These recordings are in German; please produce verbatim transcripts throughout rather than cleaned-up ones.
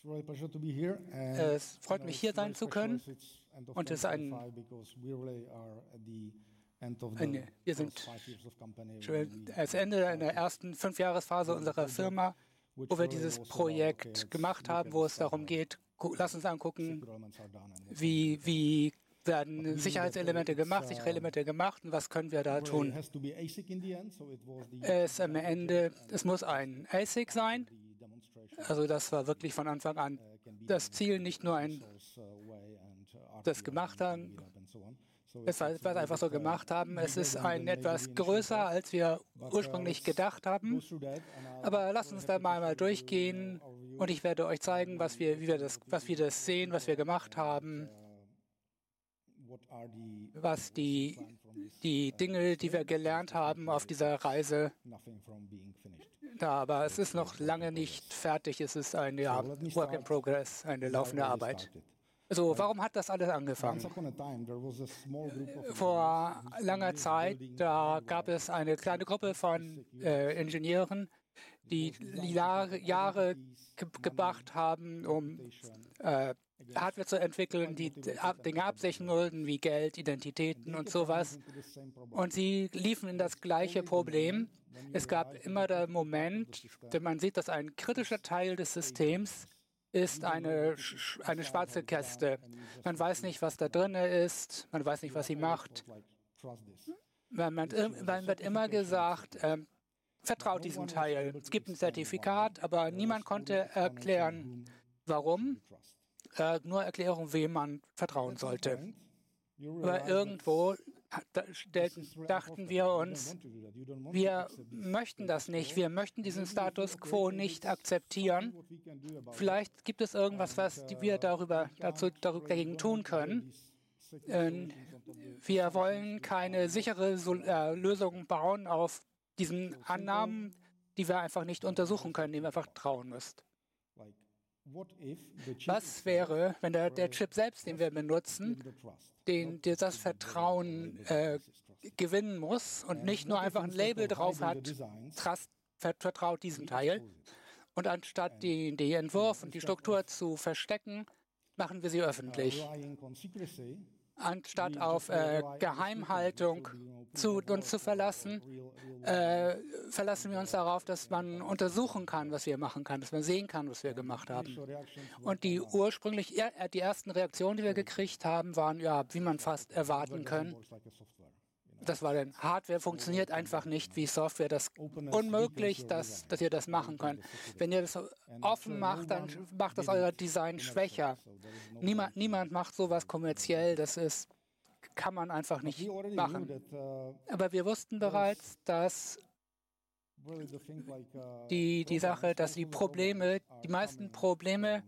Es freut mich, hier sein zu können. Und es ist ein, eine, wir sind das Ende einer ersten Fünfjahresphase unserer Firma, wo wir dieses Projekt gemacht haben, wo es darum geht, lass uns angucken, wie, wie werden Sicherheitselemente gemacht, sichere Elemente gemacht und was können wir da tun. Es am Ende, es muss ein A S I C sein. Also das war wirklich von Anfang an das Ziel, nicht nur ein, das gemacht haben, es war etwas einfach so gemacht haben. Es ist ein etwas größer, als wir ursprünglich gedacht haben. Aber lasst uns da mal, mal durchgehen und ich werde euch zeigen, was wir, wie wir das, was wir das sehen, was wir gemacht haben, was die, die Dinge, die wir gelernt haben auf dieser Reise. Da, aber es ist noch lange nicht fertig. Es ist ein ja, Work in Progress, eine laufende Arbeit. Also, warum hat das alles angefangen? Vor langer Zeit, da gab es eine kleine Gruppe von äh, Ingenieuren, die Jahre, Jahre ge gebracht haben, um äh, Hardware zu entwickeln, die Dinge absichern wollten, wie Geld, Identitäten und sowas. Und sie liefen in das gleiche Problem. Es gab immer den Moment, wenn man sieht, dass ein kritischer Teil des Systems ist eine, eine schwarze Käste. Man weiß nicht, was da drin ist, man weiß nicht, was sie macht. Man, man, man wird immer gesagt, äh, vertraut diesem Teil. Es gibt ein Zertifikat, aber niemand konnte erklären, warum. Äh, nur Erklärung, wem man vertrauen sollte. Aber irgendwo dachten wir uns, wir möchten das nicht, wir möchten diesen Status quo nicht akzeptieren. Vielleicht gibt es irgendwas, was wir darüber, dazu, darüber dagegen tun können. Äh, wir wollen keine sichere äh, Lösung bauen auf diesen Annahmen, die wir einfach nicht untersuchen können, denen wir einfach trauen müssen. Was wäre, wenn der, der Chip selbst, den wir benutzen, den, der das Vertrauen äh, gewinnen muss und nicht nur einfach ein Label drauf hat, Trust, vertraut diesem Teil. Und anstatt die, die Entwurf und die Struktur zu verstecken, machen wir sie öffentlich. Anstatt auf äh, Geheimhaltung zu uns zu verlassen, äh, verlassen wir uns darauf, dass man untersuchen kann, was wir machen kann, dass man sehen kann, was wir gemacht haben. Und die ursprünglich, die ersten Reaktionen, die wir gekriegt haben, waren, ja, wie man fast erwarten kann. Das war dann, Hardware funktioniert einfach nicht wie Software. Das ist unmöglich, dass, dass ihr das machen könnt. Wenn ihr das offen macht, dann macht das euer Design schwächer. Niemand, niemand macht sowas kommerziell. Das ist, kann man einfach nicht machen. Aber wir wussten bereits, dass die, die Sache, dass die Probleme, die meisten Probleme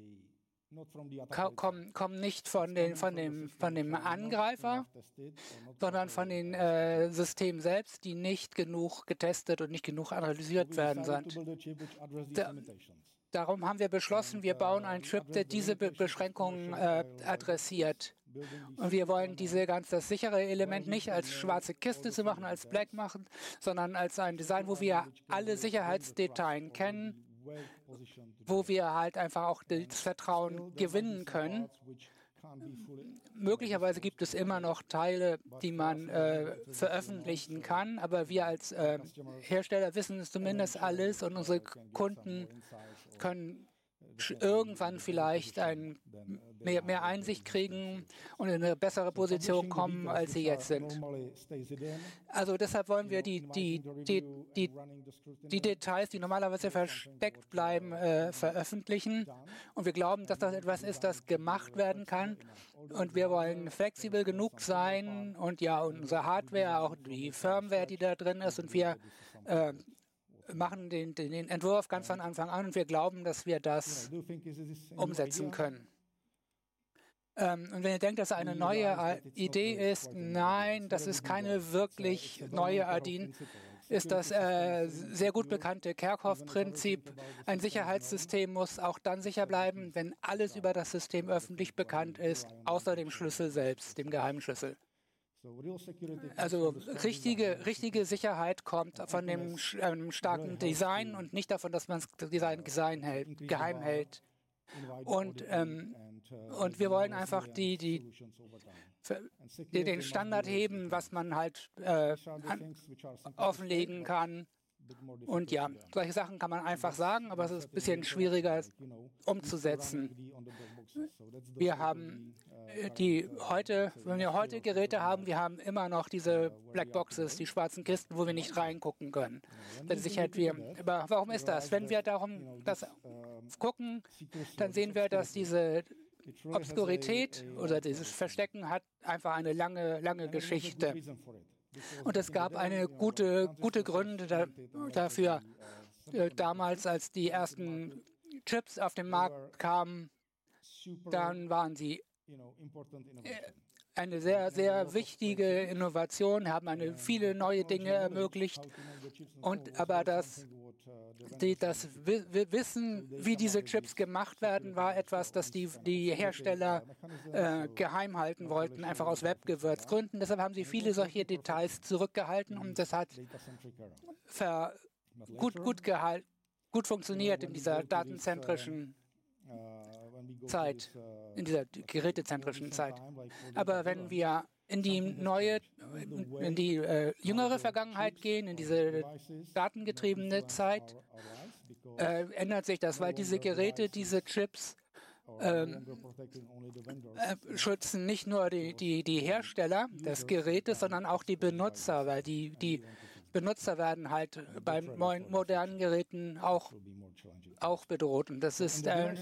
kommen, kommen nicht von, den, von, dem, von dem Angreifer, sondern von den äh, Systemen selbst, die nicht genug getestet und nicht genug analysiert werden. Da, darum haben wir beschlossen, wir bauen einen Chip, der diese Be Beschränkungen äh, adressiert. Und wir wollen diese ganz das sichere Element nicht als schwarze Kiste zu machen, als Black machen, sondern als ein Design, wo wir alle Sicherheitsdetails kennen, wo wir halt einfach auch das Vertrauen gewinnen können. Möglicherweise gibt es immer noch Teile, die man äh, veröffentlichen kann, aber wir als äh, Hersteller wissen es zumindest alles und unsere Kunden können irgendwann vielleicht ein, mehr, mehr Einsicht kriegen und in eine bessere Position kommen, als sie jetzt sind. Also deshalb wollen wir die, die, die, die, die Details, die normalerweise versteckt bleiben, äh, veröffentlichen. Und wir glauben, dass das etwas ist, das gemacht werden kann. Und wir wollen flexibel genug sein und ja, unsere Hardware, auch die Firmware, die da drin ist, und wir äh, machen den, den Entwurf ganz von Anfang an und wir glauben, dass wir das umsetzen können. Ähm, und wenn ihr denkt, dass eine neue Idee ist, nein, das ist keine wirklich neue Idee, ist das äh, sehr gut bekannte Kerckhoff-Prinzip. Ein Sicherheitssystem muss auch dann sicher bleiben, wenn alles über das System öffentlich bekannt ist, außer dem Schlüssel selbst, dem Geheimschlüssel. Also richtige, richtige Sicherheit kommt von dem ähm, starken Design und nicht davon, dass man das Design, Design hält, geheim hält. Und, ähm, und wir wollen einfach die, die, die, den Standard heben, was man halt äh, an, offenlegen kann. Und ja, solche Sachen kann man einfach sagen, aber es ist ein bisschen schwieriger umzusetzen. Wir haben die heute, wenn wir heute Geräte haben, wir haben immer noch diese Blackboxes, die schwarzen Kisten, wo wir nicht reingucken können. Dann Sicherheit wir, aber warum ist das? Wenn wir darum das gucken, dann sehen wir, dass diese Obskurität oder dieses Verstecken hat einfach eine lange, lange Geschichte. Und es gab eine gute, gute Gründe da, dafür. Äh, damals, als die ersten Chips auf den Markt kamen, dann waren sie äh, eine sehr, sehr wichtige Innovation, haben eine, viele neue Dinge ermöglicht. Und, aber das, die, das Wissen, wie diese Chips gemacht werden, war etwas, das die, die Hersteller äh, geheim halten wollten, einfach aus Wettbewerbsgründen. Deshalb haben sie viele solche Details zurückgehalten und das hat ver, gut, gut, gehalt, gut funktioniert in dieser datenzentrischen Zeit, in dieser gerätezentrischen Zeit. Aber wenn wir in die neue, in die äh, jüngere Vergangenheit gehen, in diese datengetriebene Zeit, äh, ändert sich das, weil diese Geräte, diese Chips ähm, äh, schützen nicht nur die, die, die Hersteller des Gerätes, sondern auch die Benutzer, weil die, die Benutzer werden halt bei modernen Geräten auch, auch bedroht. Und das ist äh,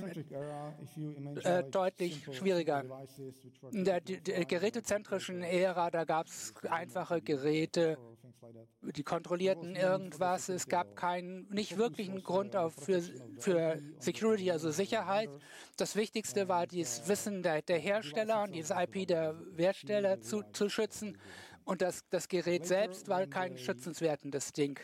äh, deutlich schwieriger. In der, der gerätezentrischen Ära, da gab es einfache Geräte, die kontrollierten irgendwas. Es gab keinen, nicht wirklichen Grund auf für, für Security, also Sicherheit. Das Wichtigste war dieses Wissen der, der Hersteller und dieses I P der Hersteller zu, zu schützen. Und das, das Gerät selbst war kein schützenswertes Ding.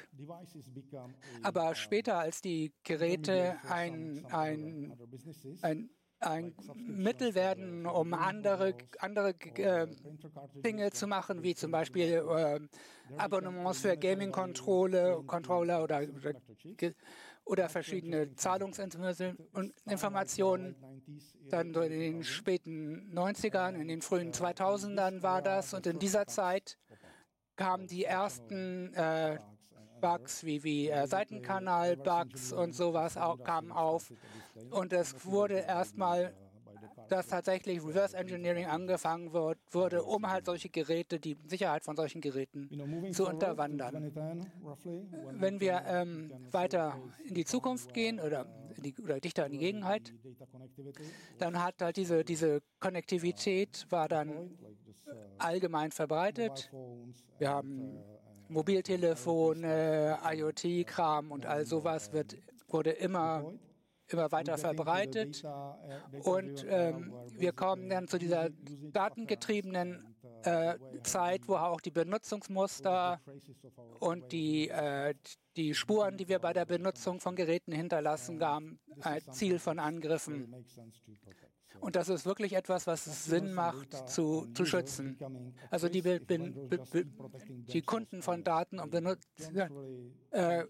Aber später, als die Geräte ein, ein, ein, ein Mittel werden, um andere, andere äh, Dinge zu machen, wie zum Beispiel äh, Abonnements für Gaming-Controller Controller oder, oder, oder verschiedene Zahlungsinformationen, dann in den späten neunzigern, in den frühen zweitausendern war das. Und in dieser Zeit kamen die ersten äh, Bugs wie, wie äh, Seitenkanal-Bugs und sowas au kamen auf. Und es wurde erstmal, dass tatsächlich Reverse Engineering angefangen wird, wurde, um halt solche Geräte, die Sicherheit von solchen Geräten zu unterwandern. Wenn wir ähm, weiter in die Zukunft gehen oder, in die, oder dichter in die Gegenwart, dann hat halt diese, diese Konnektivität war dann allgemein verbreitet. Wir haben Mobiltelefone, IoT-Kram und all sowas wird, wurde immer immer weiter verbreitet und ähm, wir kommen dann zu dieser datengetriebenen äh, Zeit, wo auch die Benutzungsmuster und die, äh, die Spuren, die wir bei der Benutzung von Geräten hinterlassen, gaben als Ziel von Angriffen. Und das ist wirklich etwas, was es Sinn macht zu, zu schützen. Also die, be, be, be, die Kunden von Daten und Benutzer äh,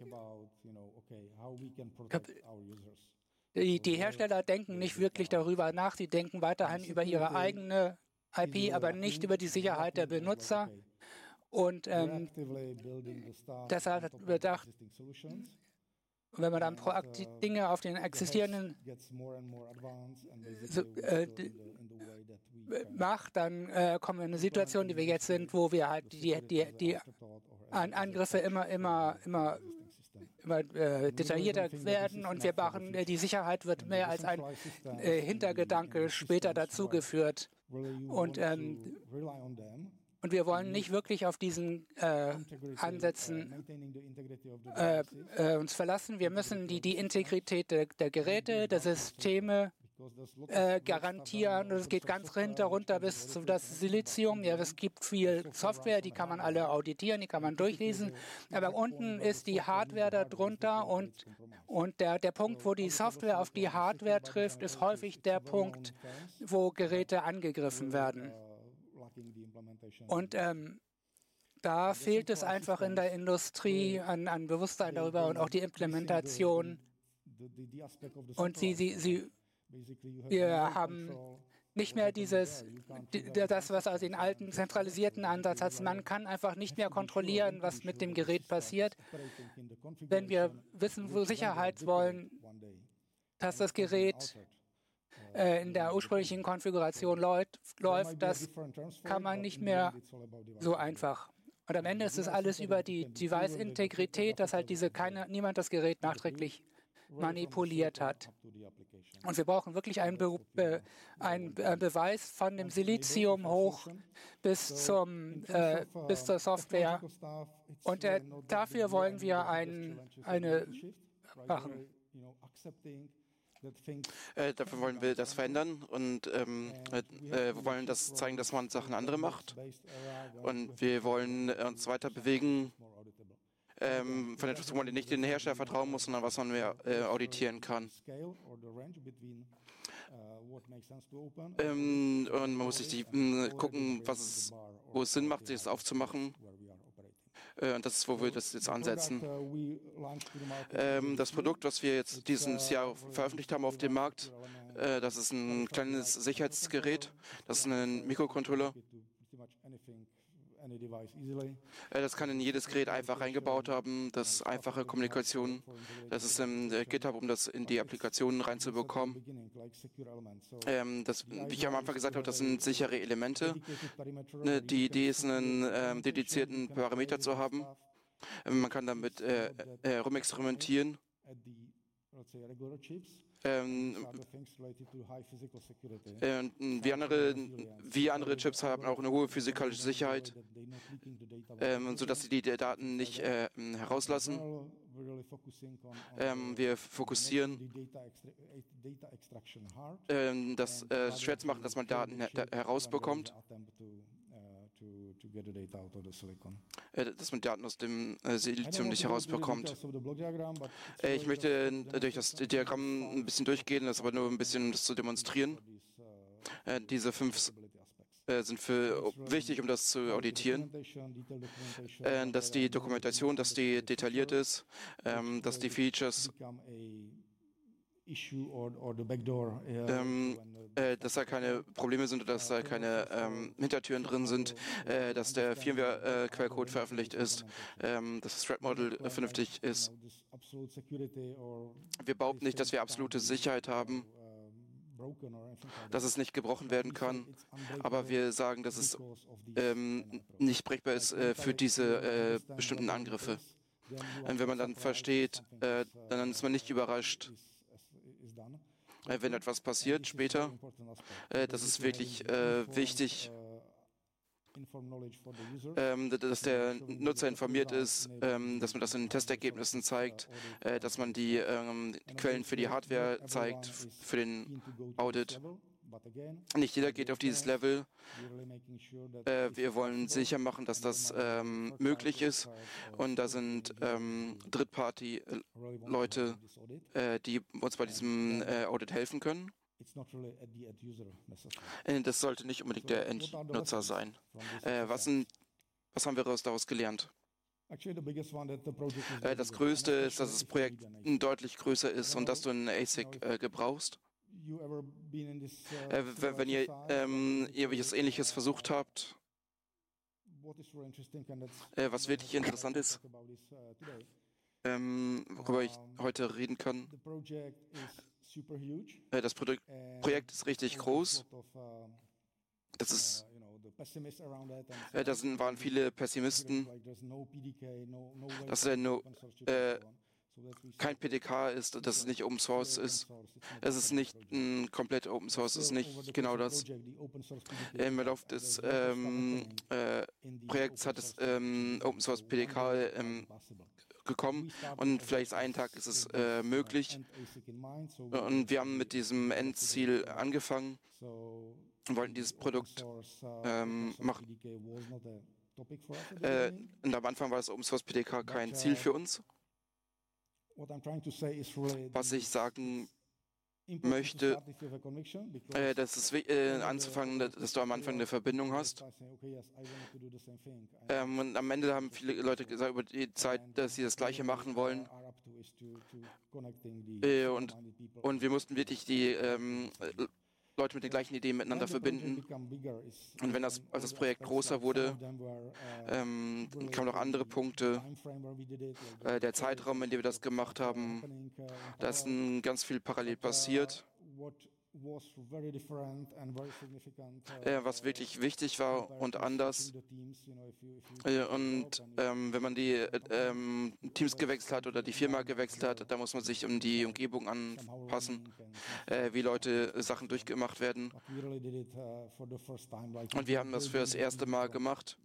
Die, die Hersteller denken nicht wirklich darüber nach, sie denken weiterhin über ihre eigene I P, aber nicht über die Sicherheit der Benutzer. Und ähm, deshalb wird bedacht, wenn man dann proaktiv Dinge auf den existierenden so, äh, macht, dann äh, kommen wir in eine Situation, die wir jetzt sind, wo wir halt die, die, die Angriffe immer, immer, immer immer äh, detaillierter werden und wir machen, äh, die Sicherheit wird mehr als ein äh, Hintergedanke später dazugeführt. Und, ähm, und wir wollen nicht wirklich auf diesen äh, Ansätzen äh, äh, uns verlassen. Wir müssen die, die Integrität der, der Geräte, der Systeme Äh, garantieren. Es geht ganz runter, runter bis zu das Silizium. Ja, es gibt viel Software, die kann man alle auditieren, die kann man durchlesen. Aber unten ist die Hardware darunter und, und der, der Punkt, wo die Software auf die Hardware trifft, ist häufig der Punkt, wo Geräte angegriffen werden. Und ähm, da fehlt es einfach in der Industrie an, an Bewusstsein darüber und auch die Implementation. Und sie, sie, sie Wir haben nicht mehr dieses, das, was aus den alten zentralisierten Ansatz hat. Man kann einfach nicht mehr kontrollieren, was mit dem Gerät passiert. Wenn wir wissen, wo Sicherheit wollen, dass das Gerät äh, in der ursprünglichen Konfiguration läuft, läuft, das kann man nicht mehr so einfach. Und am Ende ist es alles über die Device-Integrität, dass halt diese keine, niemand das Gerät nachträglich manipuliert hat. Und wir brauchen wirklich einen, Be Be einen Be Beweis von dem Silizium hoch bis, zum, äh, bis zur Software. Und äh, dafür wollen wir ein, eine machen. Äh, dafür wollen wir das verändern und ähm, äh, wir wollen das zeigen, dass man Sachen andere macht. Und wir wollen äh, uns weiter bewegen ähm, von etwas, wo man nicht den Hersteller vertrauen muss, sondern was man mehr äh, auditieren kann. Ähm, und man muss sich die, mh, gucken, was es, wo es Sinn macht, sich das aufzumachen. Äh, und das ist, wo wir das jetzt ansetzen. Ähm, das Produkt, was wir jetzt dieses Jahr veröffentlicht haben auf dem Markt, äh, das ist ein kleines Sicherheitsgerät. Das ist ein Mikrocontroller. Äh, das kann in jedes Gerät einfach eingebaut haben. Das ist einfache Kommunikation. Das ist im äh, GitHub, um das in die Applikationen reinzubekommen. Ähm, das, wie ich am Anfang gesagt habe, das sind sichere Elemente. Ne, die Idee ist, einen ähm, dedizierten Parameter zu haben. Ähm, man kann damit äh, äh, rumexperimentieren. Ähm, äh, wie, andere, wie andere Chips haben auch eine hohe physikalische Sicherheit, ähm, sodass sie die Daten nicht äh, herauslassen. Ähm, wir fokussieren, ähm, das äh, schwer zu machen, dass man Daten her herausbekommt. Äh, dass man Daten aus dem äh, Silizium nicht herausbekommt. Äh, ich möchte durch das Diagramm ein bisschen durchgehen, das aber nur ein bisschen, um das zu demonstrieren. Äh, diese fünf äh, sind für wichtig, um das zu auditieren. Äh, dass die Dokumentation, dass die detailliert ist, ähm, dass die Features Ähm, äh, dass da keine Probleme sind oder dass da keine ähm, Hintertüren drin sind, äh, dass der Firmware-Quellcode äh, veröffentlicht ist, ähm, dass das Threat-Model äh, vernünftig ist. Wir behaupten nicht, dass wir absolute Sicherheit haben, dass es nicht gebrochen werden kann, aber wir sagen, dass es ähm, nicht brechbar ist äh, für diese äh, bestimmten Angriffe. Und wenn man dann versteht, äh, dann ist man nicht überrascht, wenn etwas passiert später. Äh, das ist wirklich äh, wichtig, ähm, dass der Nutzer informiert ist, ähm, dass man das in den Testergebnissen zeigt, äh, dass man die, ähm, die Quellen für die Hardware zeigt, für den Audit. Nicht jeder geht auf dieses Level. Äh, wir wollen sicher machen, dass das ähm, möglich ist. Und da sind ähm, Drittparty-Leute, äh, die uns bei diesem äh, Audit helfen können. Äh, das sollte nicht unbedingt der Endnutzer sein. Äh, was, sind, was haben wir daraus gelernt? Äh, das Größte ist, dass das Projekt deutlich größer ist und dass du einen A S I C äh, gebrauchst. Äh, wenn ihr ähm, irgendwas Ähnliches versucht habt, äh, was wirklich interessant ist, ähm, worüber ich heute reden kann, äh, das Produ Projekt ist richtig groß. Das ist, äh, da sind, waren viele Pessimisten, dass er nur äh, kein P D K ist, dass es nicht Open Source ist. Es ist nicht ein komplett Open Source, es ist nicht genau das. Im Verlauf des ähm, äh, Projekts hat es ähm, Open Source P D K ähm, gekommen und vielleicht einen Tag ist es äh, möglich. Und wir haben mit diesem Endziel angefangen und wollten dieses Produkt ähm, machen. Äh, und am Anfang war das Open Source P D K kein Ziel für uns. Was ich sagen möchte, äh, das ist äh, anzufangen, dass du am Anfang eine Verbindung hast. Ähm, und am Ende haben viele Leute gesagt über die Zeit, dass sie das Gleiche machen wollen. Äh, und, und wir mussten wirklich die ähm, Leute mit den gleichen Ideen miteinander verbinden. Und wenn das, als das Projekt größer wurde, ähm, kamen noch andere Punkte. Äh, der Zeitraum, in dem wir das gemacht haben, da ist ein, ganz viel parallel passiert. Äh, was wirklich wichtig war und anders. Äh, und ähm, wenn man die äh, ähm, Teams gewechselt hat oder die Firma gewechselt hat, da muss man sich um die Umgebung anpassen, äh, wie Leute äh, Sachen durchgemacht werden. Und wir haben das für das erste Mal gemacht.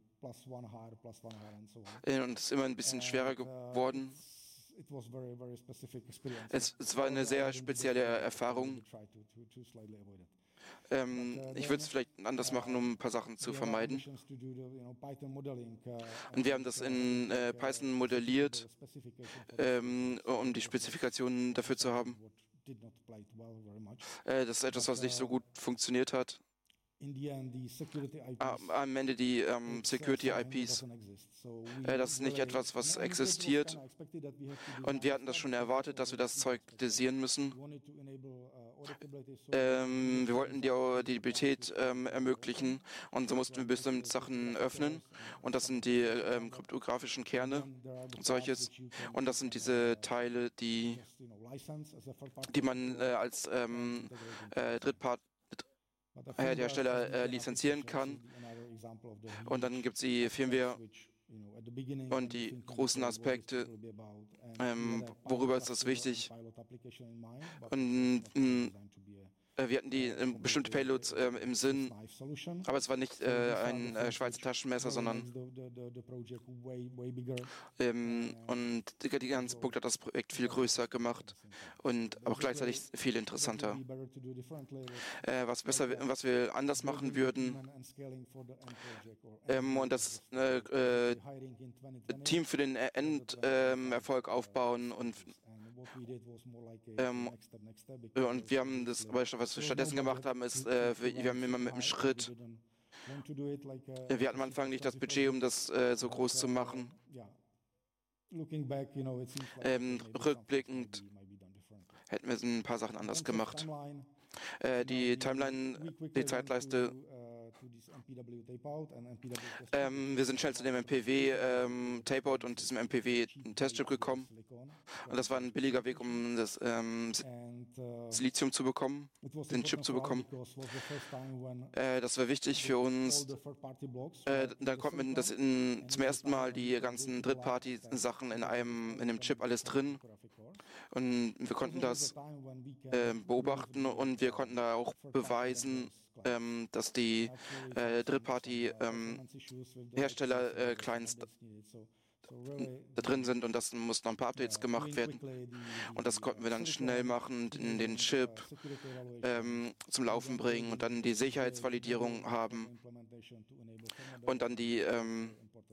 Äh, und es ist immer ein bisschen schwerer geworden. Es, es war eine sehr spezielle Erfahrung. Ähm, ich würde es vielleicht anders machen, um ein paar Sachen zu vermeiden. Und wir haben das in äh, Python modelliert, ähm, um die Spezifikationen dafür zu haben. Äh, das ist etwas, was nicht so gut funktioniert hat. Am, am Ende die ähm, Security I Ps. Äh, das ist nicht etwas, was existiert. Und wir hatten das schon erwartet, dass wir das Zeug desieren müssen. Ähm, wir wollten die Audibilität ähm, ermöglichen und so mussten wir bestimmte Sachen öffnen. Und das sind die ähm, kryptografischen Kerne und solches. Und das sind diese Teile, die, die man äh, als ähm, äh, Drittpart der Hersteller äh, lizenzieren kann. Und dann gibt es die Firmware und die großen Aspekte, ähm, worüber ist das wichtig. Und mh, wir hatten die äh, bestimmte Payloads äh, im Sinn, aber es war nicht äh, ein äh, Schweizer Taschenmesser, sondern ähm, und die, die ganze Punkt hat das Projekt viel größer gemacht und auch gleichzeitig viel interessanter. Äh, was besser, was wir anders machen würden, ähm, und das äh, äh, Team für den Enderfolg ähm, aufbauen und Ähm, und wir haben das, was wir stattdessen gemacht haben, ist, äh, wir, wir haben immer mit dem Schritt, äh, wir hatten am Anfang nicht das Budget, um das äh, so groß zu machen. Ähm, rückblickend hätten wir ein paar Sachen anders gemacht. Äh, die Timeline, die Zeitleiste, ähm, wir sind schnell zu dem M P W ähm, Tapeout und diesem M P W Testchip gekommen. Und das war ein billiger Weg, um das ähm, Silizium zu bekommen, den Chip zu bekommen. Äh, das war wichtig für uns. Äh, da konnten wir das in, zum ersten Mal die ganzen Drittparty-Sachen in einem in dem Chip alles drin. Und wir konnten das äh, beobachten und wir konnten da auch beweisen, ähm, dass die äh, Drittparty-Hersteller ähm, äh, Clients da drin sind und das mussten noch ein paar Updates gemacht werden. Und das konnten wir dann schnell machen, in den Chip ähm, zum Laufen bringen und dann die Sicherheitsvalidierung haben und dann die ähm,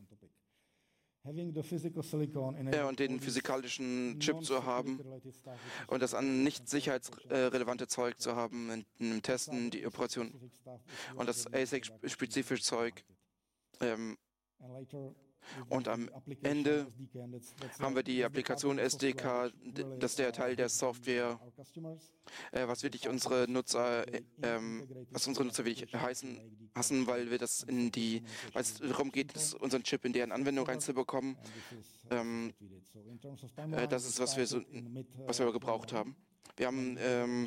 ja, und den physikalischen Chip zu haben und das an nicht sicherheitsrelevante Zeug zu haben in, in Testen, die Operation und das A S I C-spezifische Zeug. Ähm, und am Ende haben wir die Applikation S D K, das ist der Teil der Software, äh, was wirklich unsere Nutzer, äh, ähm, was unsere Nutzer wirklich heißen, hassen, weil wir das in die, weil es darum geht, unseren Chip in deren Anwendung reinzubekommen. Ähm, äh, das ist, was wir so, was wir gebraucht haben. Wir haben ähm,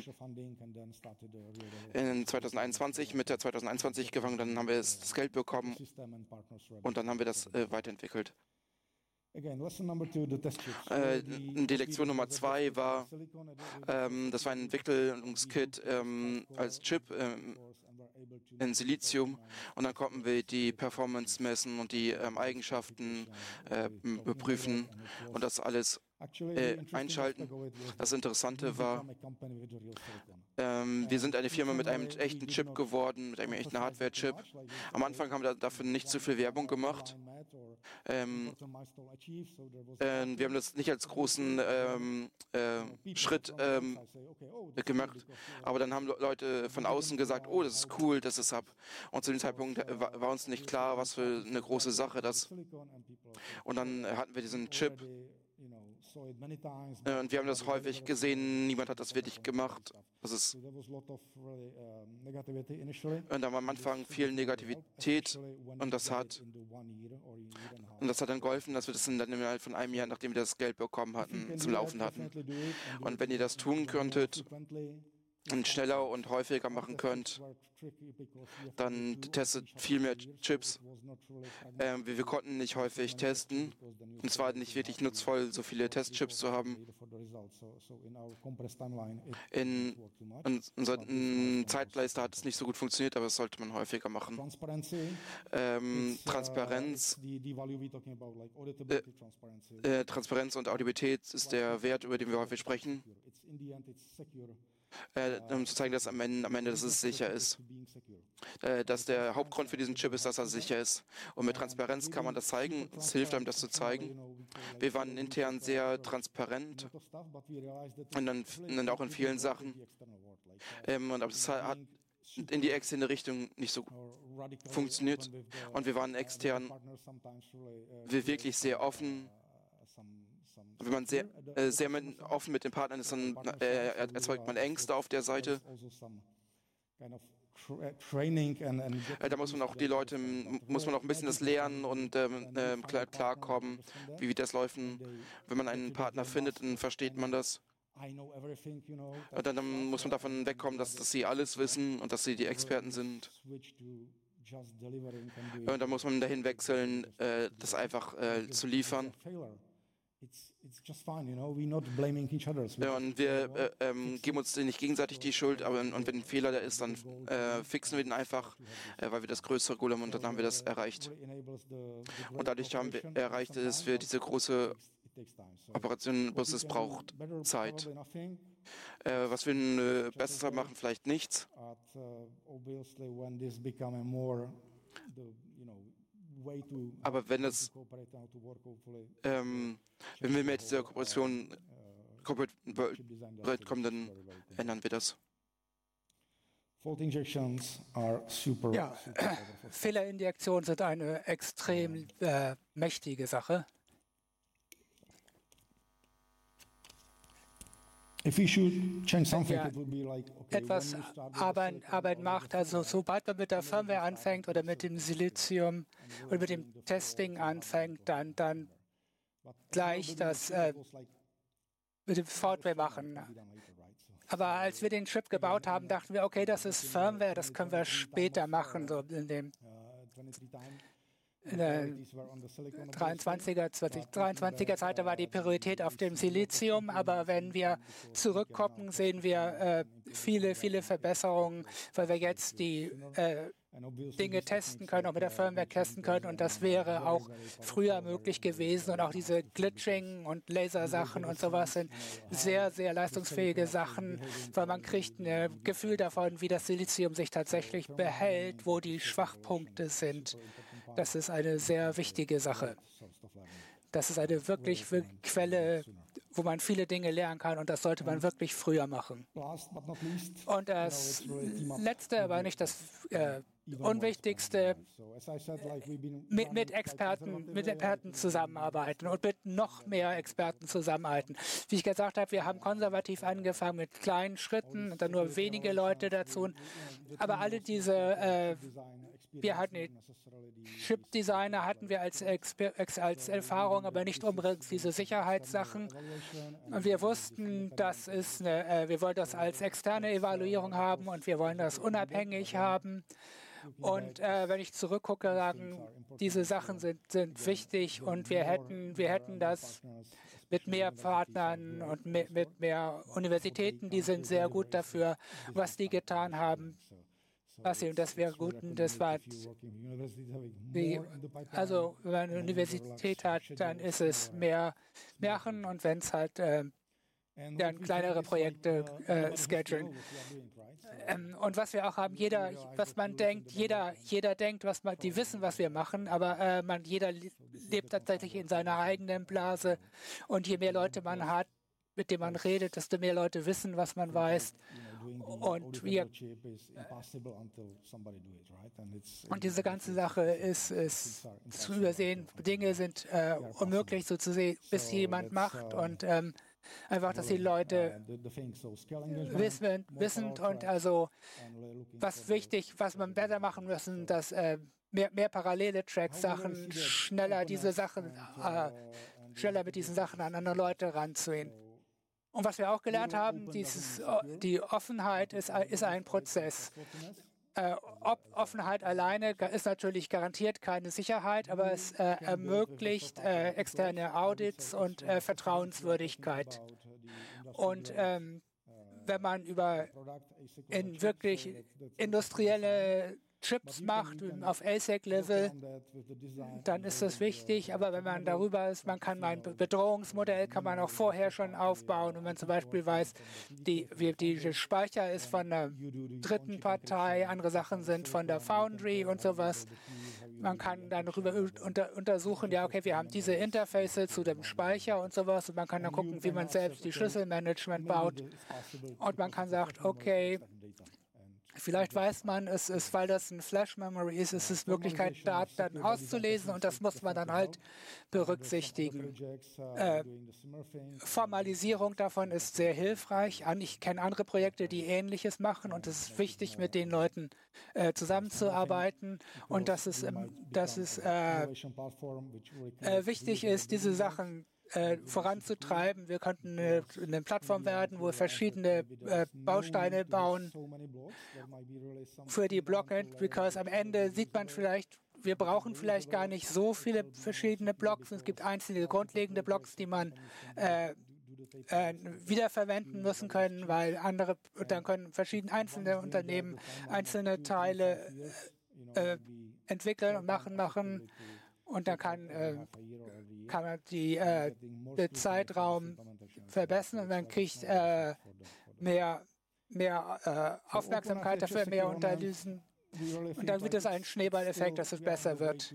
in zweitausendeinundzwanzig, Mitte zweitausendeinundzwanzig gefangen, dann haben wir das Geld bekommen und dann haben wir das äh, weiterentwickelt. Äh, die Lektion Nummer zwei war, ähm, das war ein Entwicklungskit ähm, als Chip ähm, in Silizium und dann konnten wir die Performance messen und die ähm, Eigenschaften äh, überprüfen und das alles äh, einschalten. Das Interessante war, ähm, wir sind eine Firma mit einem echten Chip geworden, mit einem echten Hardware-Chip. Am Anfang haben wir dafür nicht so viel Werbung gemacht. Ähm, äh, wir haben das nicht als großen ähm, äh, Schritt ähm, gemacht, aber dann haben Leute von außen gesagt, oh, das ist cool, das ist ab. Und zu dem Zeitpunkt war, war uns nicht klar, was für eine große Sache das. Und dann hatten wir diesen Chip Äh, und wir haben das häufig gesehen, niemand hat das wirklich gemacht. Das ist, und da war am Anfang viel Negativität und das hat, und das hat dann geholfen, dass wir das dann innerhalb von einem Jahr, nachdem wir das Geld bekommen hatten, zum Laufen hatten. Und wenn ihr das tun könntet und schneller und häufiger machen könnt, dann testet viel mehr Chips. Ähm, wir, wir konnten nicht häufig testen und es war nicht wirklich nutzvoll, so viele Testchips zu haben. In, in unserer Zeitleiste hat es nicht so gut funktioniert, aber das sollte man häufiger machen. Ähm, Transparenz, äh, äh, Transparenz und Audibilität ist der Wert, über den wir häufig sprechen. Äh, um zu zeigen, dass am Ende, am Ende, dass es sicher ist. Äh, dass der Hauptgrund für diesen Chip ist, dass er sicher ist. Und mit Transparenz kann man das zeigen. Es hilft einem, das zu zeigen. Wir waren intern sehr transparent und dann, und dann auch in vielen Sachen. Ähm, und aber es hat in die externe Richtung nicht so funktioniert. Und wir waren extern wir wirklich sehr offen. Wenn man sehr, äh, sehr mit, offen mit den Partnern ist, dann äh, erzeugt man Ängste auf der Seite. Äh, da muss man auch die Leute, muss man auch ein bisschen das lernen und ähm, äh, klar, klarkommen, wie, wie das läuft. Wenn man einen Partner findet, dann versteht man das. Und dann, dann muss man davon wegkommen, dass, dass sie alles wissen und dass sie die Experten sind. Und dann muss man dahin wechseln, äh, das einfach äh, zu liefern. Ja, und wir äh, ähm, geben uns nicht gegenseitig die Schuld, aber und wenn ein Fehler da ist, dann äh, fixen wir den einfach, äh, weil wir das größere Goal haben und dann haben wir das erreicht. Und dadurch haben wir erreicht, dass wir diese große Operation, bloß es braucht Zeit. Äh, was wir äh, besser machen, vielleicht nichts. Aber wenn es, ähm, wenn wir mit dieser Kooperation Corporate World kommen, dann ändern wir das. Ja, Fehlerinjektionen sind eine extrem äh, mächtige Sache. Wenn ihr etwas Arbeit, Arbeit macht, also sobald man mit der Firmware anfängt oder mit dem Silizium oder mit dem Testing anfängt, dann, dann gleich das äh, mit dem Software machen. Aber als wir den Chip gebaut haben, dachten wir, okay, das ist Firmware, das können wir später machen, so in dem in der dreiundzwanziger, zweitausenddreiundzwanziger Zeit, da war die Priorität auf dem Silizium, aber wenn wir zurückgucken, sehen wir äh, viele, viele Verbesserungen, weil wir jetzt die äh, Dinge testen können, auch mit der Firmware testen können und das wäre auch früher möglich gewesen und auch diese Glitching und Lasersachen und sowas sind sehr, sehr leistungsfähige Sachen, weil man kriegt ein Gefühl davon, wie das Silizium sich tatsächlich behält, wo die Schwachpunkte sind. Das ist eine sehr wichtige Sache. Das ist eine wirklich, wirklich Quelle, wo man viele Dinge lernen kann und das sollte man wirklich früher machen. Und das Letzte, aber nicht das äh, Unwichtigste, mit, mit, Experten, mit Experten zusammenarbeiten und mit noch mehr Experten zusammenarbeiten. Wie ich gesagt habe, wir haben konservativ angefangen mit kleinen Schritten und dann nur wenige Leute dazu. Aber alle diese, äh, wir hatten die Chip-Designer hatten wir als, Exper als Erfahrung, aber nicht unbedingt diese Sicherheitssachen. Und wir wussten, das ist eine, äh, wir wollen das als externe Evaluierung haben und wir wollen das unabhängig haben. Und äh, wenn ich zurückgucke, sagen, diese Sachen sind, sind wichtig und wir hätten, wir hätten das mit mehr Partnern und mit, mit mehr Universitäten, die sind sehr gut dafür, was die getan haben. Was sie, und das wäre gut, und das war, die, also wenn man eine Universität hat, dann ist es mehr machen und wenn es halt äh, dann kleinere Projekte äh, schedulen. Ähm, und was wir auch haben, jeder, was man denkt, jeder, jeder denkt, was man, die wissen, was wir machen, aber äh, man, jeder lebt tatsächlich in seiner eigenen Blase und je mehr Leute man hat, mit dem man redet, desto mehr Leute wissen, was man weiß. Und wir und diese ganze Sache ist, ist zu übersehen. Dinge sind äh, unmöglich so zu sehen, bis jemand macht. Und ähm, einfach, dass die Leute wissen, wissen und also was wichtig, was man besser machen müssen, dass äh, mehr, mehr parallele Track-Sachen, schneller diese Sachen, äh, schneller mit diesen Sachen an andere Leute ranzugehen. Und was wir auch gelernt haben, dieses, die Offenheit ist, ist ein Prozess. Äh, ob Offenheit alleine ist natürlich garantiert keine Sicherheit, aber es äh, ermöglicht äh, externe Audits und äh, Vertrauenswürdigkeit. Und ähm, wenn man über in wirklich industrielle Chips macht auf A S I C-Level, dann ist das wichtig. Aber wenn man darüber ist, man kann ein Bedrohungsmodell kann man auch vorher schon aufbauen. Wenn man zum Beispiel weiß, die, wie, die Speicher ist von einer dritten Partei, andere Sachen sind von der Foundry und sowas. Man kann dann darüber unter, untersuchen, ja, okay, wir haben diese Interfaces zu dem Speicher und sowas. Und man kann dann gucken, wie man selbst die Schlüsselmanagement baut. Und man kann sagen, okay, vielleicht weiß man, es ist, weil das ein Flash-Memory ist, es ist Möglichkeit, Daten auszulesen und das muss man dann halt berücksichtigen. Äh, Formalisierung davon ist sehr hilfreich. Ich kenne andere Projekte, die Ähnliches machen und es ist wichtig, mit den Leuten äh, zusammenzuarbeiten und dass es, ähm, dass es äh, äh, wichtig ist, diese Sachen Äh, voranzutreiben. Wir könnten eine, eine Plattform werden, wo wir verschiedene äh, Bausteine bauen für die Blockend, because am Ende sieht man vielleicht, wir brauchen vielleicht gar nicht so viele verschiedene Blocks. Es gibt einzelne grundlegende Blocks, die man äh, äh, wiederverwenden müssen können, weil andere, dann können verschiedene einzelne Unternehmen einzelne Teile äh, entwickeln und machen, machen. Und dann kann, äh, kann man die, äh, den Zeitraum verbessern und man kriegt äh, mehr, mehr äh, Aufmerksamkeit dafür, mehr unter diesen. Und dann wird es ein Schneeballeffekt, dass es besser wird.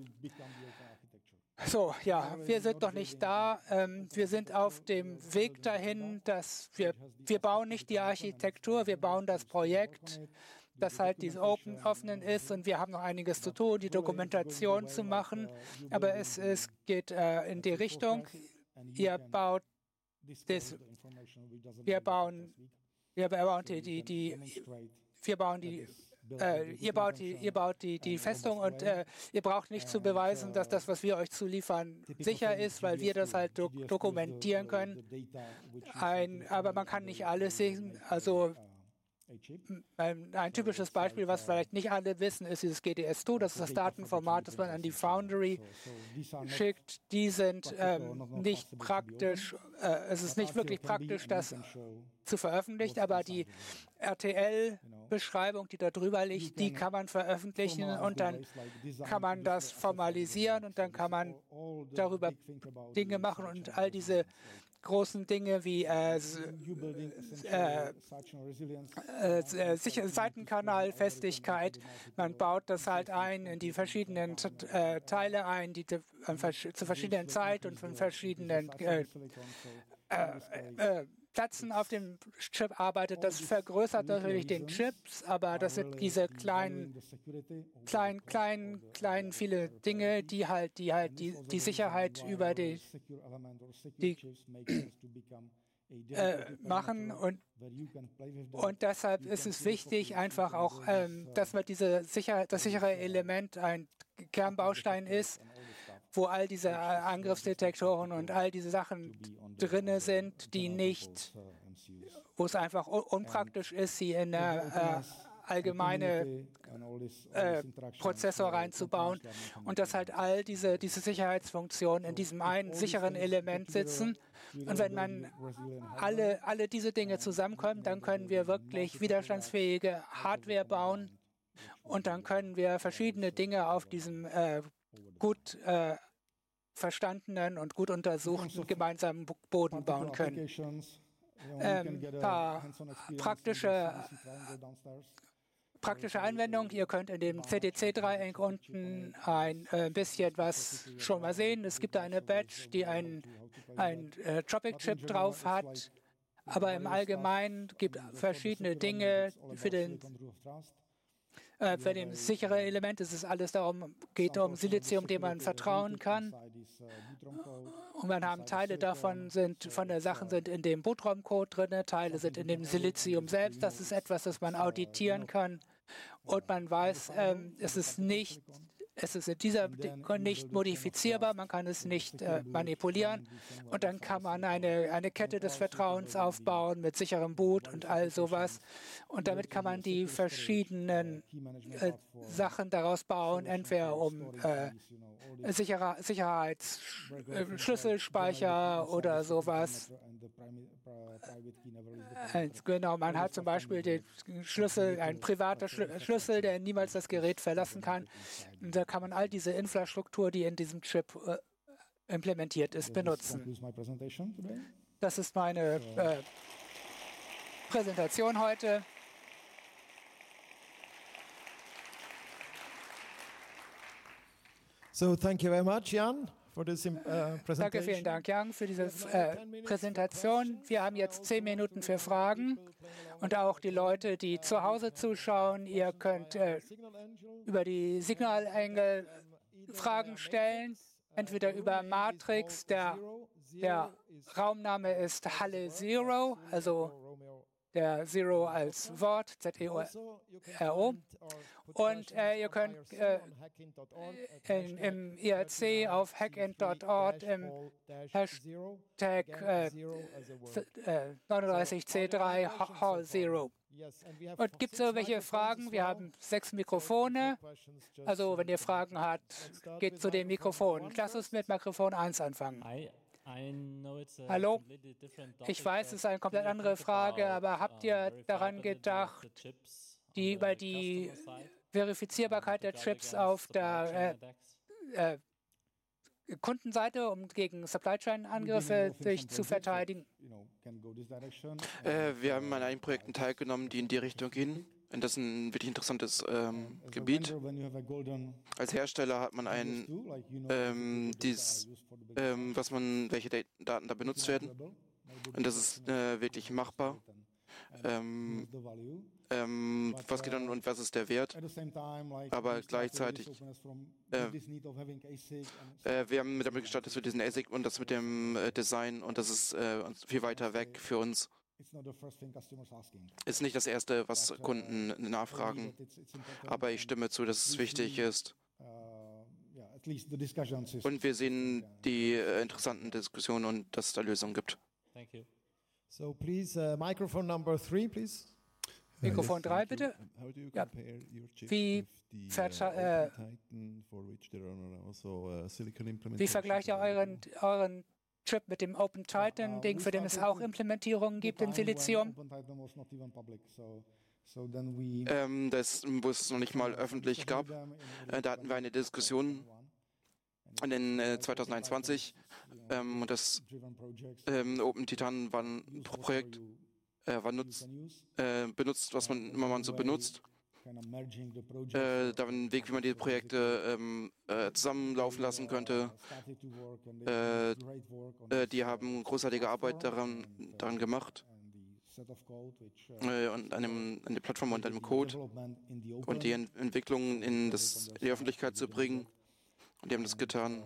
So, ja, wir sind noch nicht da. Ähm, wir sind auf dem Weg dahin, dass wir, wir bauen nicht die Architektur, wir bauen das Projekt, das halt dieses Open, Offenen ist und wir haben noch einiges zu tun, die Dokumentation zu machen, aber es, es geht äh, in die Richtung, ihr baut das, wir bauen, wir bauen die, die, die wir bauen die Äh, ihr baut die, ihr baut die, die Festung und äh, ihr braucht nicht zu beweisen, dass das, was wir euch zuliefern, sicher ist, weil wir das halt do dokumentieren können. Ein, aber man kann nicht alles sehen. Also ein, ein typisches Beispiel, was vielleicht nicht alle wissen, ist dieses G D S zwei. Das ist das Datenformat, das man an die Foundry schickt. Die sind ähm, nicht praktisch, äh, es ist nicht wirklich praktisch, das zu veröffentlichen, aber die R T L-Beschreibung, die da drüber liegt, die kann man veröffentlichen und dann kann man das formalisieren und dann kann man darüber Dinge machen und all diese großen Dinge wie äh, äh, äh, sicher Seitenkanalfestigkeit. Man baut das halt ein in die verschiedenen äh, Teile ein, die zu verschiedenen Zeit und von verschiedenen äh, äh, äh, Plätzen auf dem Chip arbeitet. Das vergrößert natürlich den Chips, aber das sind diese kleinen, kleinen, kleinen, kleinen viele Dinge, die halt, die halt die, die Sicherheit über die, die äh, machen und und deshalb ist es wichtig, einfach auch, ähm, dass man diese sicher, das sichere Element ein Kernbaustein ist, wo all diese Angriffsdetektoren und all diese Sachen drin sind, die nicht, wo es einfach unpraktisch ist, sie in eine äh, allgemeine äh, Prozessor reinzubauen und dass halt all diese, diese Sicherheitsfunktionen in diesem einen sicheren Element sitzen. Und wenn man alle, alle diese Dinge zusammenkommen, dann können wir wirklich widerstandsfähige Hardware bauen und dann können wir verschiedene Dinge auf diesem äh, gut äh, verstandenen und gut untersuchten gemeinsamen Boden bauen können. Ein ähm, paar praktische, praktische Anwendungen. Ihr könnt in dem C D C-Dreieck unten ein äh, bisschen was schon mal sehen. Es gibt eine Badge, die einen ein, äh, Tropic-Chip drauf hat. Aber im Allgemeinen gibt es verschiedene Dinge für den Äh, für die sichere Element ist es alles darum, geht um Silizium, dem man vertrauen kann. Und wir haben Teile davon sind, von der Sachen sind in dem Bootraumcode drin, Teile sind in dem Silizium selbst. Das ist etwas, das man auditieren kann. Und man weiß, ähm, es ist nicht, es ist in dieser Bedingung nicht modifizierbar, man kann es nicht äh, manipulieren. Und dann kann man eine, eine Kette des Vertrauens aufbauen mit sicherem Boot und all sowas. Und damit kann man die verschiedenen äh, Sachen daraus bauen, entweder um äh, Sicher Sicherheitsschlüsselspeicher oder sowas. Äh, genau, man hat zum Beispiel den Schlüssel, ein privater Schlüssel, der niemals das Gerät verlassen kann. Und da kann man all diese Infrastruktur, die in diesem Chip äh, implementiert ist, benutzen. Das ist meine äh, Präsentation heute. So, thank you very much, Jan, for this uh, presentation. Danke, vielen Dank, Jan, für diese äh, Präsentation. Wir haben jetzt zehn Minuten für Fragen und auch die Leute, die zu Hause zuschauen, ihr könnt äh, über die Signalengel Fragen stellen, entweder über Matrix, der, der Raumname ist Halle Zero, also der Zero als Wort, Z E O R O. Und äh, ihr könnt äh, in, im I R C auf hackint Punkt org im Hashtag äh, äh, neununddreißig C drei Hall Zero. Und gibt es irgendwelche Fragen? Wir haben sechs Mikrofone. Also wenn ihr Fragen habt, geht zu dem Mikrofon. Lass uns mit Mikrofon eins anfangen. Hallo, ich weiß, es ist eine komplett andere Frage, aber habt ihr daran gedacht, die über die Verifizierbarkeit der Chips auf der äh, äh, Kundenseite, um gegen Supply Chain Angriffe sich zu verteidigen? Äh, wir haben an einigen Projekten teilgenommen, die in die Richtung gehen. Und das ist ein wirklich interessantes ähm, Gebiet. Als Hersteller hat man ein, ähm, dies, ähm, was man, welche Daten da benutzt werden. Und das ist äh, wirklich machbar. Ähm, ähm, was geht dann und was ist der Wert? Aber gleichzeitig, äh, äh, wir haben damit gestartet, dass wir diesen A S I C und das mit dem äh, Design und das ist äh, viel weiter weg für uns. Ist nicht das Erste, was Kunden nachfragen, aber ich stimme zu, dass es wichtig ist. Und wir sehen die äh, interessanten Diskussionen und dass es da Lösungen gibt. Thank you. So please, uh, microphone number three, please. Mikrofon drei, bitte. Ja. Wie, äh, wie vergleicht ihr euren, euren Chip mit dem Open Titan Ding, für den es auch Implementierungen gibt in Silizium? Ähm, das, wo es noch nicht mal öffentlich gab, äh, da hatten wir eine Diskussion in den äh, zwanzig einundzwanzig ähm, und das ähm, Open Titan war ein Projekt, äh, war nutzt, äh, benutzt, was man immer man so benutzt. Äh, da ein Weg, wie man die Projekte ähm, äh, zusammenlaufen lassen könnte. Äh, äh, die haben großartige Arbeit daran, daran gemacht. Äh, und an, dem, an der Plattform und an dem Code und die Ent Entwicklung in, das, in die Öffentlichkeit zu bringen. Und die haben das getan.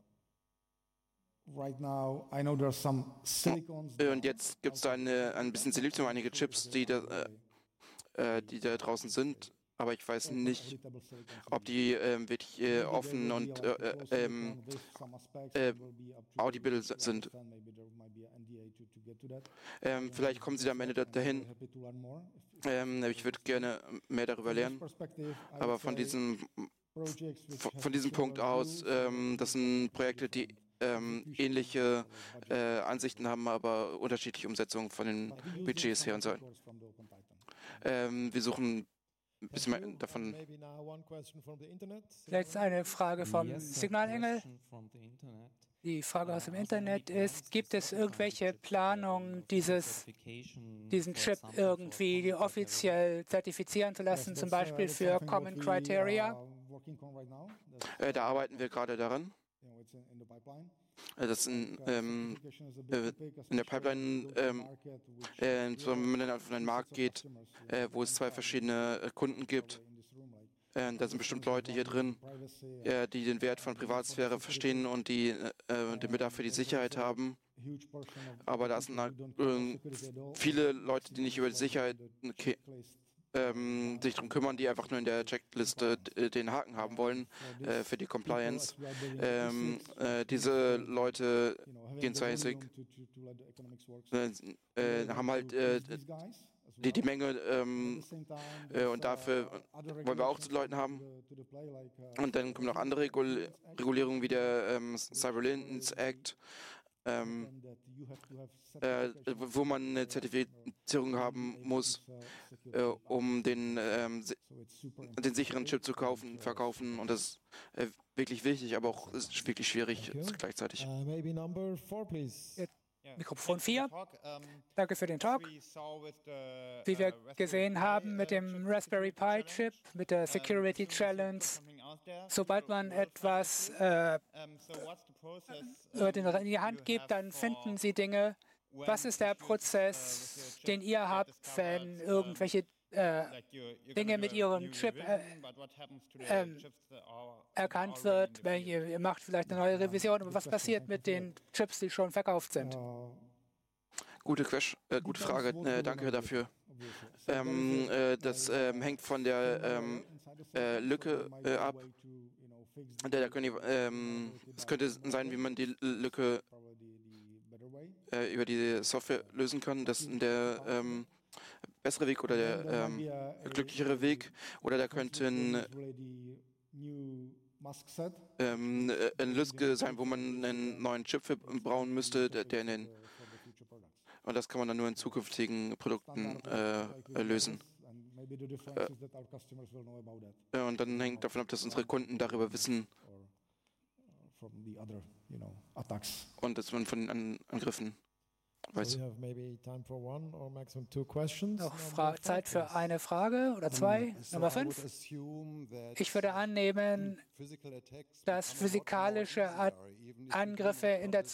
Und jetzt gibt es da eine, ein bisschen Silizium, einige Chips, die da, äh, die da draußen sind. Aber ich weiß nicht, ob die äh, wirklich äh, offen und äh, äh, äh, audible sind. Ähm, vielleicht kommen Sie am Ende dahin. Ähm, ich würde gerne mehr darüber lernen. Aber von diesem, von diesem Punkt aus, ähm, das sind Projekte, die ähm, ähnliche äh, Ansichten haben, aber unterschiedliche Umsetzungen von den Budgets her und so. Ähm, wir suchen ein bisschen mehr davon. Vielleicht eine Frage vom Signalengel. Die Frage aus dem Internet ist, gibt es irgendwelche Planungen, dieses, diesen Chip irgendwie offiziell zertifizieren zu lassen, zum Beispiel für Common Criteria? Äh, da arbeiten wir gerade daran. Das in, ähm, äh, in der Pipeline, ähm, äh, wenn man dann auf einen Markt geht, äh, wo es zwei verschiedene äh, Kunden gibt. Äh, da sind bestimmt Leute hier drin, äh, die den Wert von Privatsphäre verstehen und die äh, den Bedarf für die Sicherheit haben. Aber da sind äh, viele Leute, die nicht über die Sicherheit okay, ähm, sich darum kümmern, die einfach nur in der Checkliste den Haken haben wollen äh, für die Compliance. Ähm, äh, diese Leute gehen zu A S I C, äh, äh, haben halt äh, die, die Menge ähm, äh, und dafür wollen wir auch zu Leuten haben. Und dann kommen noch andere Regul Regulierungen wie der ähm, Surveillance Act. Ähm, äh, wo man eine Zertifizierung haben muss, äh, um den, ähm, den sicheren Chip zu kaufen, verkaufen. Und das ist äh, wirklich wichtig, aber auch ist wirklich schwierig gleichzeitig. Uh, maybe number four, please. Mikrofon vier. Danke für den Talk. Wie wir gesehen haben mit dem Raspberry Pi Chip, mit der Security Challenge, sobald man etwas äh, in die Hand gibt, dann finden Sie Dinge. Was ist der Prozess, den ihr habt, wenn irgendwelche äh, Dinge mit Ihrem Chip äh, äh, erkannt wird? Wenn ihr, ihr macht vielleicht eine neue Revision, aber was passiert mit den Chips, die schon verkauft sind? Gute, Quest äh, gute Frage, äh, danke dafür. Ähm, äh, das ähm, hängt von der ähm, äh, Lücke äh, ab. Da, da können die, ähm, es könnte sein, wie man die Lücke äh, über die Software lösen kann. Das ist der ähm, bessere Weg oder der ähm, glücklichere Weg. Oder da könnten ähm, eine Lücke sein, wo man einen neuen Chip für bauen müsste, der, der in den und das kann man dann nur in zukünftigen Produkten äh, lösen. Äh, und dann hängt davon ab, dass unsere Kunden darüber wissen und dass man von den An Angriffen weiß. Noch Fra Zeit für eine Frage oder zwei. Nummer fünf. Ich würde annehmen, dass physikalische Angriffe in der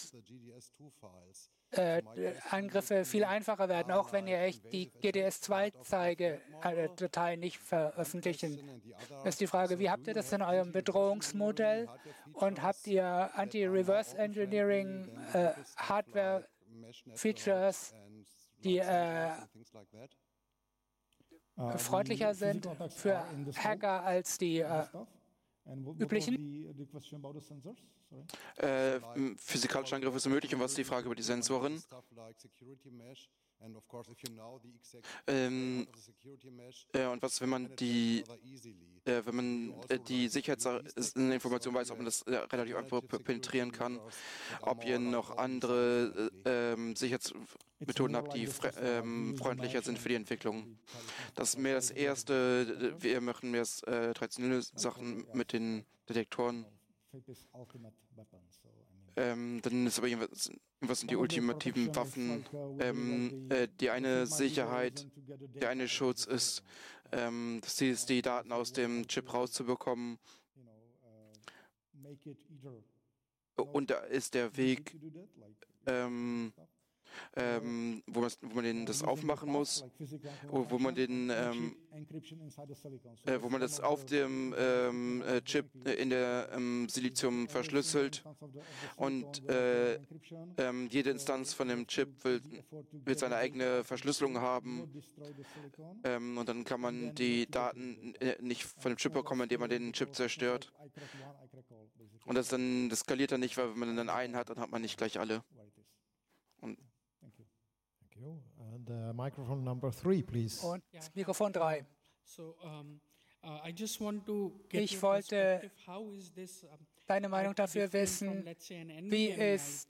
Äh, Angriffe viel einfacher werden, auch wenn ihr echt die G D S zwei Datei nicht veröffentlichen. Das ist die Frage, wie habt ihr das in eurem Bedrohungsmodell und habt ihr Anti-Reverse Engineering äh, Hardware-Features, die äh, freundlicher sind für Hacker als die äh, üblichen? Äh, physikalische Angriffe sind möglich. Und was ist die Frage über die Sensoren? Ähm, äh, und was, wenn man die, äh, wenn man äh, die Sicherheitsinformation weiß, ob man das äh, relativ einfach penetrieren kann, ob ihr noch andere äh, ähm, Sicherheitsmethoden habt, die ähm, freundlicher sind für die Entwicklung. Das ist mehr das Erste. Wir machen mehr das, äh, traditionelle Sachen mit den Detektoren. Ähm, dann ist aber irgendwas, was sind die ultimativen Waffen. Ähm, äh, die eine Sicherheit, der eine Schutz ist, ähm, das Ziel ist, die Daten aus dem Chip rauszubekommen. Und da ist der Weg, ähm, ähm, wo, wo man den, das aufmachen muss, wo, wo man den, ähm, äh, wo man das auf dem ähm, äh, Chip in der ähm, Silizium verschlüsselt und äh, ähm, jede Instanz von dem Chip will, will seine eigene Verschlüsselung haben ähm, und dann kann man die Daten nicht von dem Chip bekommen, indem man den Chip zerstört. Und das dann, das skaliert dann nicht, weil wenn man dann einen hat, dann hat man nicht gleich alle. Und And uh, microphone number three, please. Und Mikrofon drei. So, um, uh, I just want to get Ich wollte deine Meinung dafür wissen, wie ist,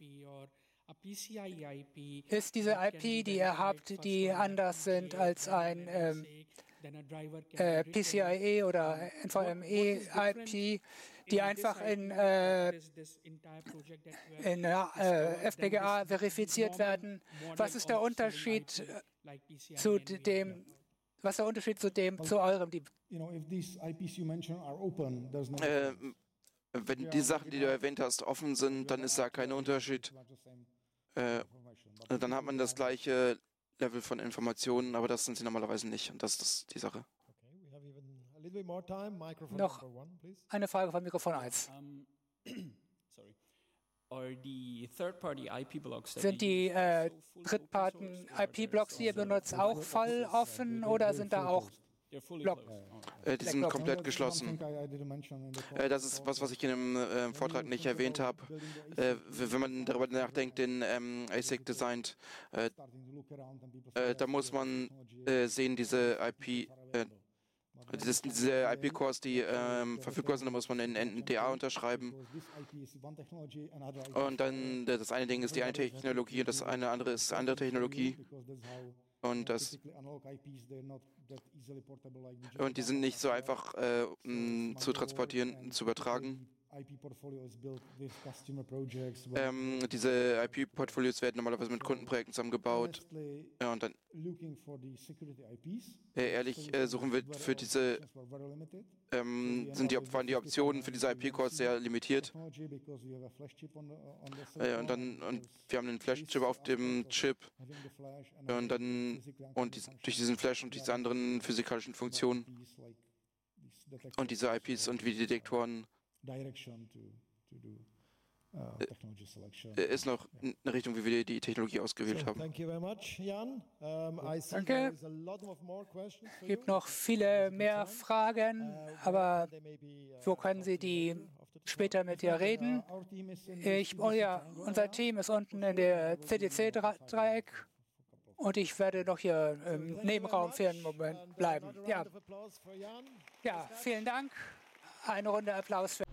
ist diese I P, die ihr habt, die anders sind als ein ähm, äh, P C I E oder N V M E I P, die einfach in, äh, in äh, F P G A verifiziert werden. Was ist der Unterschied zu dem, was ist der Unterschied zu dem, zu eurem? Die äh, wenn die Sachen, die du erwähnt hast, offen sind, dann ist da kein Unterschied. Äh, dann hat man das gleiche Level von Informationen, aber das sind sie normalerweise nicht. Und das ist die Sache. Noch eine Frage von Mikrofon eins. Sind die äh, Drittparten-I P-Blocks, die ihr benutzt, auch falloffen oder sind da auch Block? Äh, die sind komplett geschlossen. Äh, das ist was, was ich in dem äh, Vortrag nicht erwähnt habe. Äh, wenn man darüber nachdenkt, den ähm, A S I C designt, äh, äh, da muss man äh, sehen, diese I P, äh, Das, diese I P-Cores, die ähm, verfügbar sind, da muss man in N D A unterschreiben. Und dann das eine Ding ist die eine Technologie, das eine andere ist andere Technologie. Und das und die sind nicht so einfach äh, m, zu transportieren, zu übertragen. Ähm, diese I P-Portfolios werden normalerweise mit Kundenprojekten zusammengebaut. Ja, und dann äh, ehrlich äh, suchen wir für diese ähm, sind die, waren die Optionen für diese I P-Cores sehr limitiert. Äh, und dann und wir haben einen Flash-Chip auf dem Chip und dann und die, durch diesen Flash und diese anderen physikalischen Funktionen und diese I Ps und wie die Detektoren ist noch eine Richtung, wie wir die Technologie ausgewählt haben. Danke. Es gibt noch viele mehr Fragen, aber wo können Sie die später mit dir reden? Ich, oh ja, unser Team ist unten in der C D C-Dreieck und ich werde noch hier im Nebenraum für einen Moment bleiben. Ja, ja, vielen Dank. Eine Runde Applaus für